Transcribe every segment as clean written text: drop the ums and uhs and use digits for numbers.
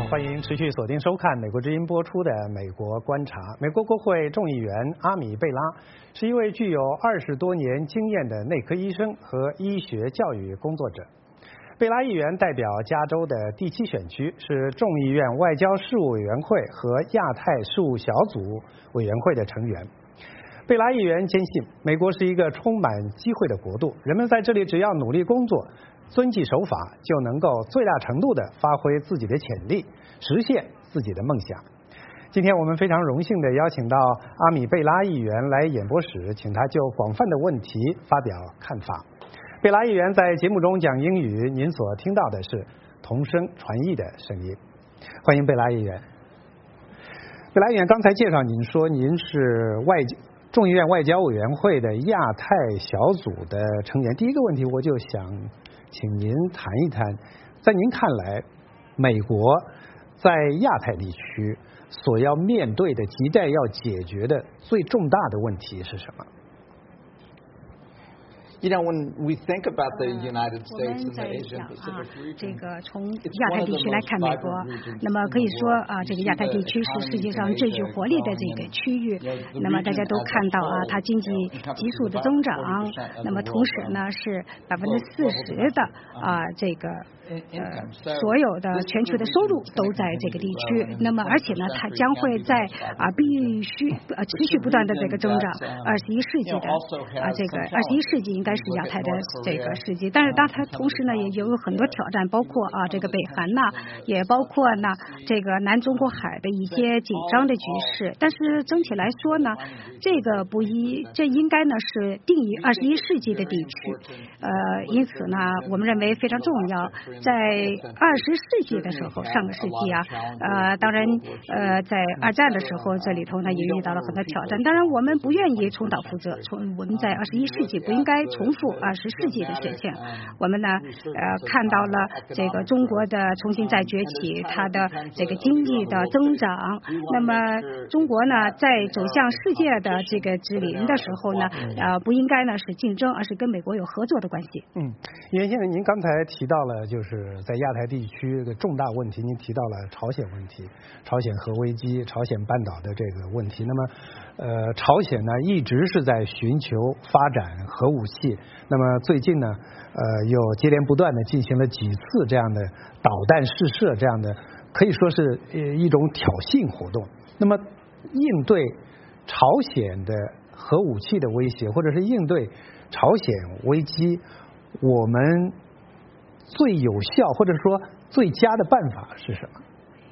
欢迎持续锁定收看美国之音播出的《美国观察》。美国国会众议员阿米贝拉是一位具有20多年经验的内科医生和医学教育工作者。贝拉议员代表加州的第7选区，是众议院外交事务委员会和亚太事务小组委员会的成员。贝拉议员坚信，美国是一个充满机会的国度，人们在这里只要努力工作，遵纪守法，就能够最大程度地发挥自己的潜力，实现自己的梦想。今天我们非常荣幸地邀请到阿米贝拉议员来演播室，请他就广泛的问题发表看法。贝拉议员在节目中讲英语，您所听到的是同声传译的声音。欢迎贝拉议员。贝拉议员，刚才介绍您说您是众议院外交委员会的亚太小组的成员。第一个问题，我就想请您谈一谈，在您看来，美国在亚太地区所要面对的、亟待要解决的最重大的问题是什么 ？You know, when we think about the United States and the 我们在 Asian 想 Pacific region, 这个从亚太地区来看美国，那么可以说这个亚太地区是世界上最具活力的这个区域。那么大家都看到它经济急速的增长，那么同时呢是40%的这个所有的全球的收入都在这个地区。那么而且呢，它将会在必须持续不断的这个增长。21世纪的这个21世纪应该是亚太的这个世纪，但是它同时呢也有很多挑战，包括这个北韩呐，也包括呢这个南中国海的一些紧张的局势。但是整体来说呢，这应该呢是定义21世纪的地区。因此呢，我们认为非常重要。在20世纪的时候，上个世纪当然在二战的时候，这里头呢也遇到了很多挑战。当然我们不愿意重蹈覆辙，我们在21世纪不应该重复20世纪的事情。我们呢看到了这个中国的重新再崛起，它的这个经济的增长。那么中国呢在走向世界的这个之林的时候呢，不应该呢是竞争，而是跟美国有合作的关系。 因为现在您刚才提到了就是在亚太地区的重大问题，您提到了朝鲜问题、朝鲜核危机、朝鲜半岛的这个问题。那么朝鲜呢一直是在寻求发展核武器，那么最近呢又接连不断的进行了几次这样的导弹试射，这样的可以说是一种挑衅活动。那么应对朝鲜的核武器的威胁，或者是应对朝鲜危机，我们最有效或者说最佳的办法是什么？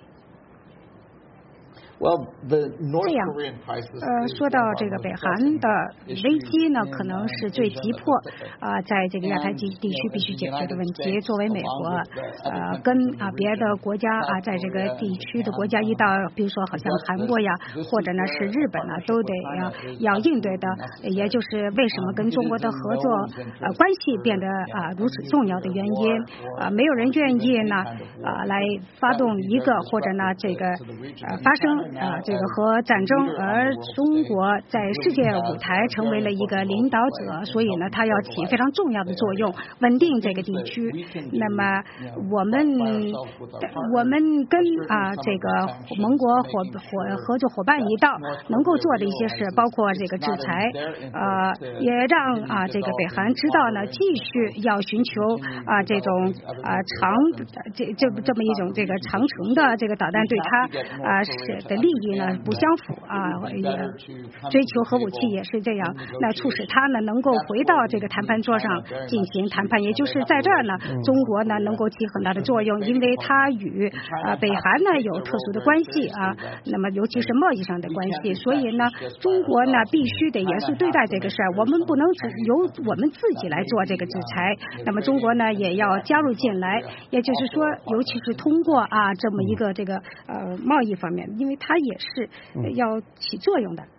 这样，说到这个北韩的危机呢，可能是最急迫在这个亚太地区必须解决的问题。作为美国跟别的国家在这个地区的国家一道，比如说好像韩国呀，或者呢是日本呢，都得要应对的。也就是为什么跟中国的合作关系变得如此重要的原因。没有人愿意呢来发动一个或者呢这个发生这个核战争，而中国在世界舞台成为了一个领导者，所以呢，它要起非常重要的作用，稳定这个地区。那么我们跟这个盟国合作伙伴一道，能够做的一些事，包括这个制裁，也让这个北韩知道呢，继续要寻求这种这么一种这个长程的这个导弹对它的利益呢不相符追求核武器也是这样，那促使他呢能够回到这个谈判桌上进行谈判，也就是在这儿呢，中国呢能够起很大的作用，因为它与北韩呢有特殊的关系那么尤其是贸易上的关系，所以呢，中国呢必须得严肃对待这个事儿，我们不能只由我们自己来做这个制裁，那么中国呢也要加入进来，也就是说，尤其是通过这么一个这个贸易方面，因为它也是要起作用的。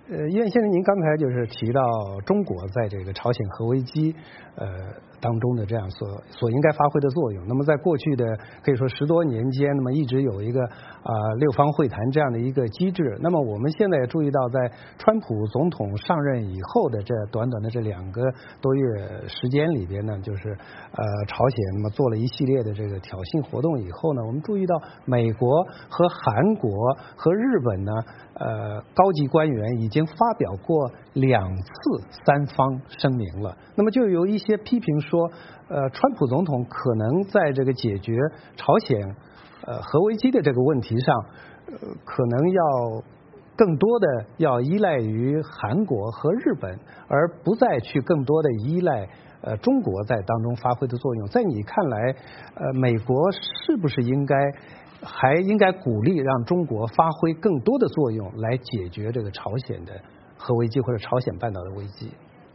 医院先生，您刚才就是提到中国在这个朝鲜核危机当中的这样所应该发挥的作用。那么在过去的可以说10多年间，那么一直有一个6方会谈这样的一个机制。那么我们现在也注意到，在川普总统上任以后的这短短的这2个多月时间里边呢，就是朝鲜那么做了一系列的这个挑衅活动以后呢，我们注意到美国和韩国和日本呢高级官员已经发表过2次3方声明了。那么就有一些批评说，川普总统可能在这个解决朝鲜核危机的这个问题上，可能要更多的要依赖于韩国和日本，而不再去更多的依赖中国在当中发挥的作用。在你看来，美国是不是还应该鼓励让中国发挥更多的作用，来解决这个朝鲜的核危机或者朝鲜半岛的危机？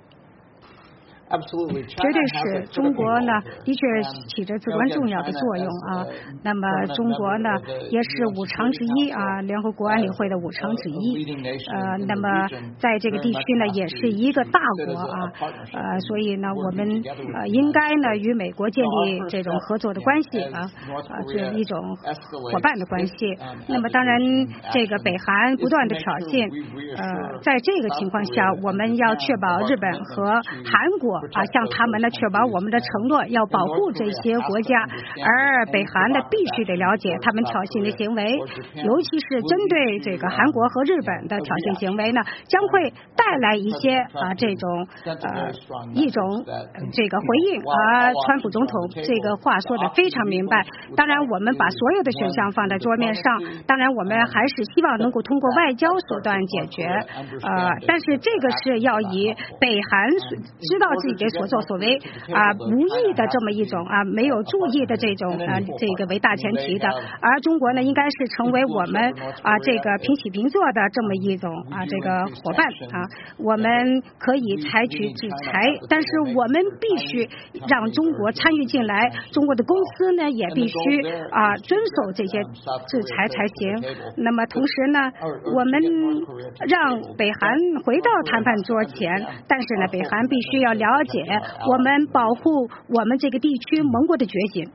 绝对是中国呢，的确起着至关重要的作用啊。那么中国呢，也是5常之一啊，联合国安理会的5常之一。那么在这个地区呢，也是一个大国啊。所以呢，我们应该呢与美国建立这种合作的关系这一种伙伴的关系。那么当然，这个北韩不断的挑衅，在这个情况下，我们要确保日本和韩国向他们呢确保我们的承诺，要保护这些国家。而北韩呢必须得了解他们挑衅的行为，尤其是针对这个韩国和日本的挑衅行为呢，将会带来一些这种一种这个回应。川普总统这个话说的非常明白。当然，我们把所有的选项放在桌面上，当然我们还是希望能够通过外交手段解决。但是这个是要以北韩知道自己的所作所为无意的这么一种没有注意的这种这个为大前提的。而中国呢，应该是成为我们这个平起平坐的这么一种这个伙伴我们可以采取制裁，但是我们必须让中国参与进来，中国的公司呢也必须遵守这些制裁才行。那么同时呢，我们让北韩回到谈判桌前，但是呢，北韩必须要了解我们保护我们这个地区盟国的决心。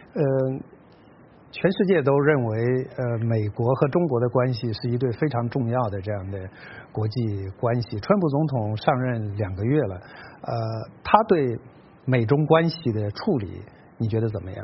全世界都认为美国和中国的关系是一对非常重要的这样的国际关系。川普总统上任2个月了，他对美中关系的处理，你觉得怎么样？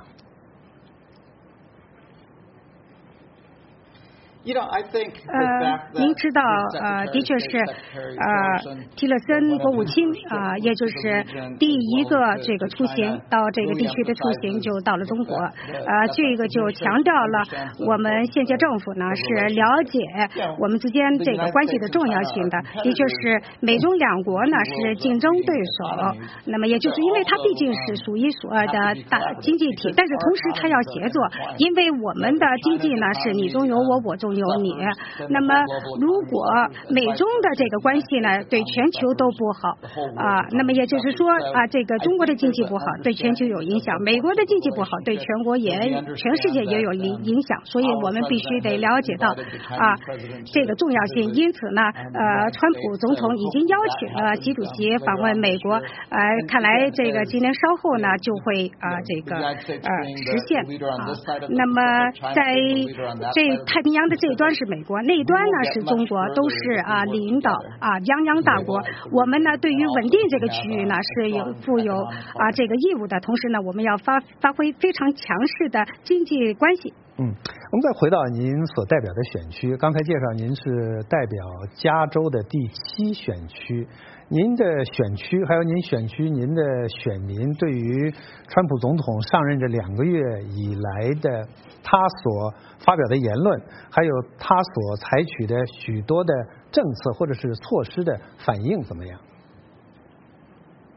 您知道的确是提勒森国务卿也就是第一个这个出行到这个地区的出行就到了中国。这个就强调了我们现届政府呢是了解我们之间这个关系的重要性的。的确是美中2国呢是竞争对手，那么也就是因为它毕竟是数一数二的大经济体，但是同时它要协作，因为我们的经济呢是你中有我，我中有你。那么如果美中的这个关系呢对全球都不好那么也就是说这个中国的经济不好对全球有影响，美国的经济不好对全世界也有影响。所以我们必须得了解到这个重要性。因此呢川普总统已经邀请了习主席访问美国，看来这个今年稍后呢就会这个实现那么在这太平洋的这一端是美国，那一端呢是中国，都是领导泱泱大国。我们呢对于稳定这个区域呢是负有这个义务的，同时呢我们要发挥非常强势的经济关系。 我们再回到您所代表的选区，刚才介绍您是代表加州的第7选区。您的选区还有您选区您的选民对于川普总统上任这2个月以来的他所发表的言论，还有他所采取的许多的政策或者是措施的反应怎么样？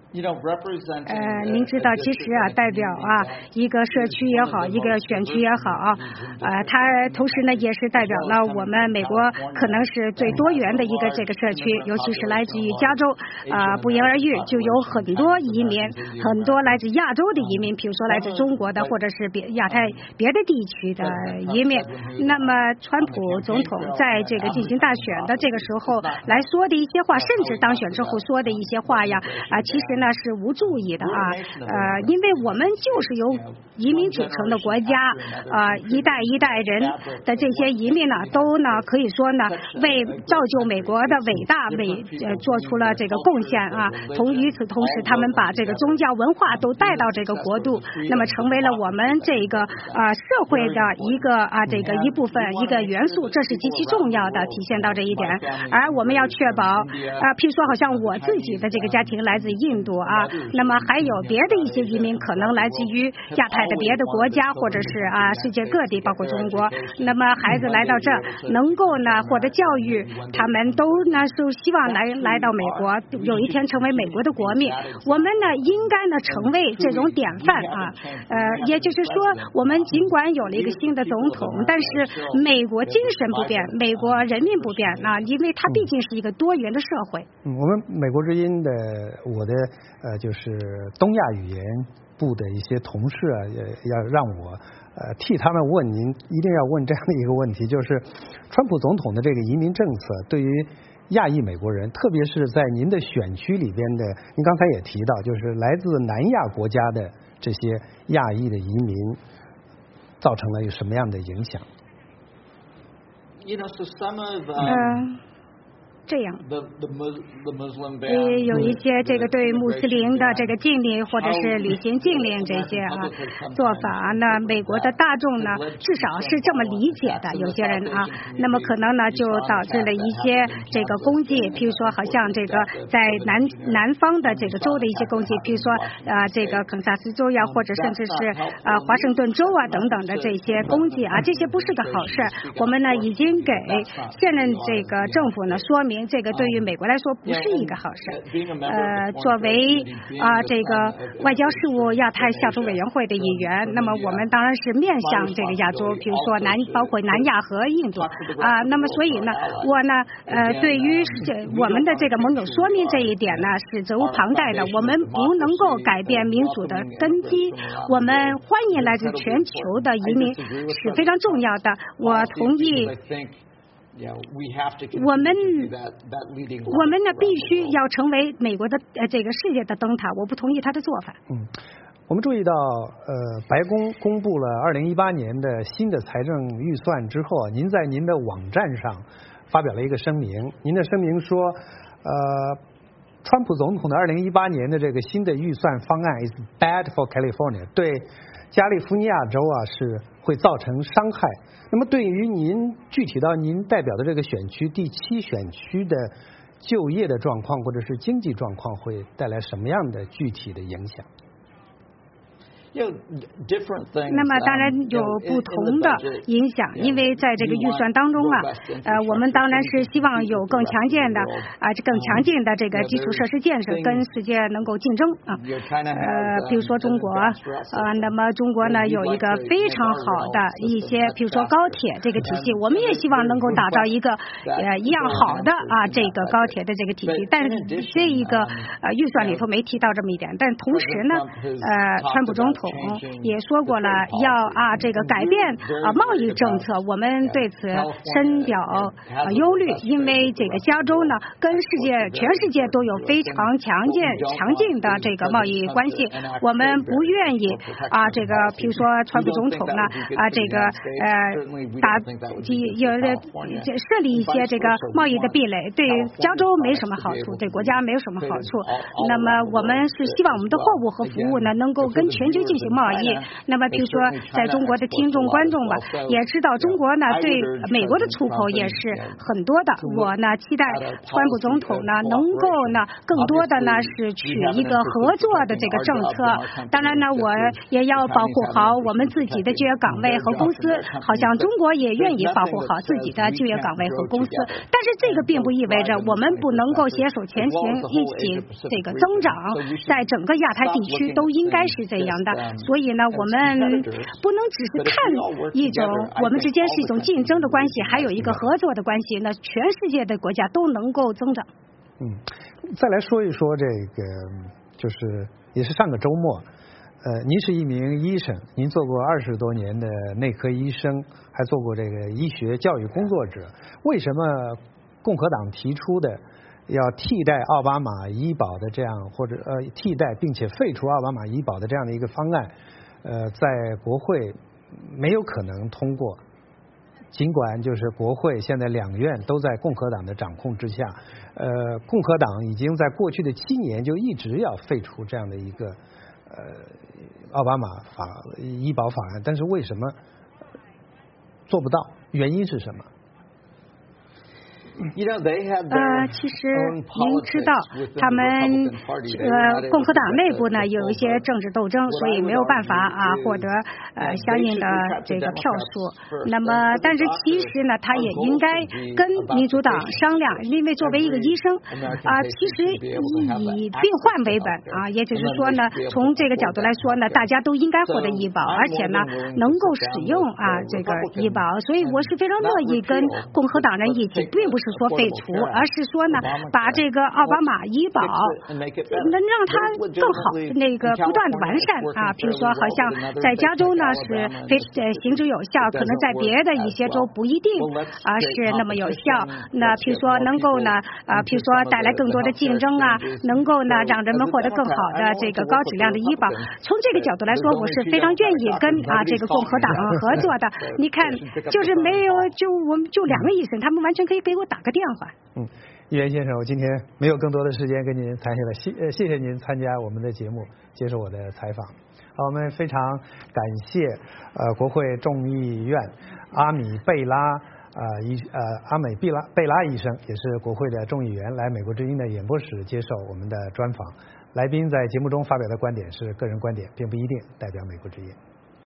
您知道，其实代表一个社区也好，一个选区也好，它同时呢也是代表了我们美国可能是最多元的一个这个社区，尤其是来自于加州，不言而喻，就有很多移民，很多来自亚洲的移民，比如说来自中国的，或者是亚太别的地区的移民。那么，川普总统在这个进行大选的这个时候来说的一些话，甚至当选之后说的一些话呀，其实呢是无注意的因为我们就是由移民组成的国家，一代一代人的这些移民呢，都呢可以说呢为造就美国的伟大做出了这个贡献与此同时，他们把这个宗教文化都带到这个国度，那么成为了我们这个社会的一个这个一部分一个元素，这是极其重要的，体现到这一点。而我们要确保譬如说好像我自己的这个家庭来自印度那么还有别的一些移民可能来自于亚太的别的国家，或者是世界各地包括中国，那么孩子来到这能够呢获得教育，他们都呢是希望来到美国，有一天成为美国的国民。我们呢应该呢成为这种典范也就是说，我们尽管有了一个新的总统，但是美国精神不变，美国人民不变因为它毕竟是一个多元的社会。 我们美国之音的我的就是东亚语言部的一些同事也要让我替他们问您，一定要问这样的一个问题，就是川普总统的这个移民政策对于亚裔美国人，特别是在您的选区里边的，您刚才也提到，就是来自南亚国家的这些亚裔的移民，造成了有什么样的影响？ 这样有一些这个对穆斯林的这个禁令或者是履行禁令这些做法呢，美国的大众呢至少是这么理解的，有些人那么可能呢就导致了一些这个攻击，譬如说好像这个在南方的这个州的一些攻击，譬如说这个肯萨斯州呀，或者甚至是华盛顿州等等的这些攻击这些不是个好事。我们呢已经给现任这个政府呢说明，这个对于美国来说不是一个好事。作为这个外交事务亚太小组委员会的议员，那么我们当然是面向这个亚洲，比如说包括南亚和印度那么所以呢，我呢对于我们的这个盟友说明这一点呢是责无旁贷的。我们不能够改变民主的根基，我们欢迎来自全球的移民是非常重要的。我同意。我们呢必须要成为美国的这个世界的灯塔，我不同意他的做法。 我们注意到白宫公布了2018年的新的财政预算之后，您在您的网站上发表了一个声明，您的声明说川普总统的2018年的这个新的预算方案 is bad for California， 对加利福尼亚州是会造成伤害。那么对于您具体到您代表的这个选区第7选区的就业的状况或者是经济状况，会带来什么样的具体的影响？ 那么当然有不同的影响，因为在这个预算当中我们当然是希望有更强健的更强劲的这个基础设施建设，跟世界能够竞争比如说中国那么中国呢有一个非常好的一些，比如说高铁这个体系，我们也希望能够打造一个一样好的这个高铁的这个体系，但是这一个预算里头没提到这么一点。但同时呢川普总统也说过了，要这个改变贸易政策，我们对此深表忧虑，因为这个加州呢跟全世界都有非常强劲的这个贸易关系，我们不愿意这个比如说川普总统呢这个设立一些这个贸易的壁垒，对加州没什么好处，对国家没有什么好处。那么我们是希望我们的货物和服务呢能够跟全球进行贸易。那么比如说在中国的听众观众吧，也知道中国呢对美国的出口也是很多的。我呢期待川普总统呢能够呢更多的呢是取一个合作的这个政策。当然呢，我也要保护好我们自己的就业岗位和公司，好像中国也愿意保护好自己的就业岗位和公司。但是这个并不意味着我们不能够携手前行，一起这个增长，在整个亚太地区都应该是这样的。所以呢，我们不能只是看一种我们之间是一种竞争的关系，还有一个合作的关系，那全世界的国家都能够增长。 再来说一说这个，就是也是上个周末，您是一名医生，您做过20多年的内科医生，还做过这个医学教育工作者。为什么共和党提出的要替代奥巴马医保的这样，或者替代并且废除奥巴马医保的这样的一个方案，在国会没有可能通过？尽管就是国会现在两院都在共和党的掌控之下，共和党已经在过去的7年就一直要废除这样的一个奥巴马医保法案，但是为什么做不到？原因是什么？ 其实您知道，他们共和党内部呢有一些政治斗争，所以没有办法获得相应的这个票数。那么，但是其实呢，他也应该跟民主党商量，因为作为一个医生其实以病患为本也就是说呢，从这个角度来说呢，大家都应该获得医保，而且呢能够使用这个医保。所以我是非常乐意跟共和党人一起，并不是说废除，而是说呢，把这个奥巴马医保能让它更好那个不断的完善比如说好像在加州呢是行之有效，可能在别的一些州不一定是那么有效。那比如说能够呢比如说带来更多的竞争能够呢让人们获得更好的这个高质量的医保。从这个角度来说，我是非常愿意跟这个共和党合作的。你看，就是没有我们就2个医生，他们完全可以给我打个电话。 议员先生，我今天没有更多的时间跟您谈下来，谢谢您参加我们的节目，接受我的采访。好，我们非常感谢国会众议院阿米贝拉医生，也是国会的众议员，来美国之音的演播室接受我们的专访。来宾在节目中发表的观点是个人观点，并不一定代表美国之音。